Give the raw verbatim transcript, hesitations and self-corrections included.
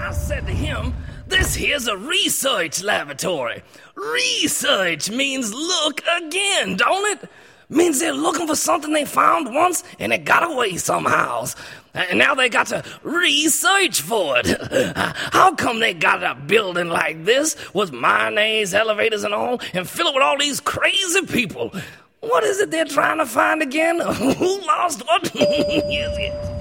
I said to him, this here's a research laboratory. Research means look again, don't it? Means they're looking for something they found once and it got away somehow. And now they got to research for it. How come they got a building like this with mayonnaise, elevators and all, and fill it with all these crazy people? What is it they're trying to find again? Who lost what?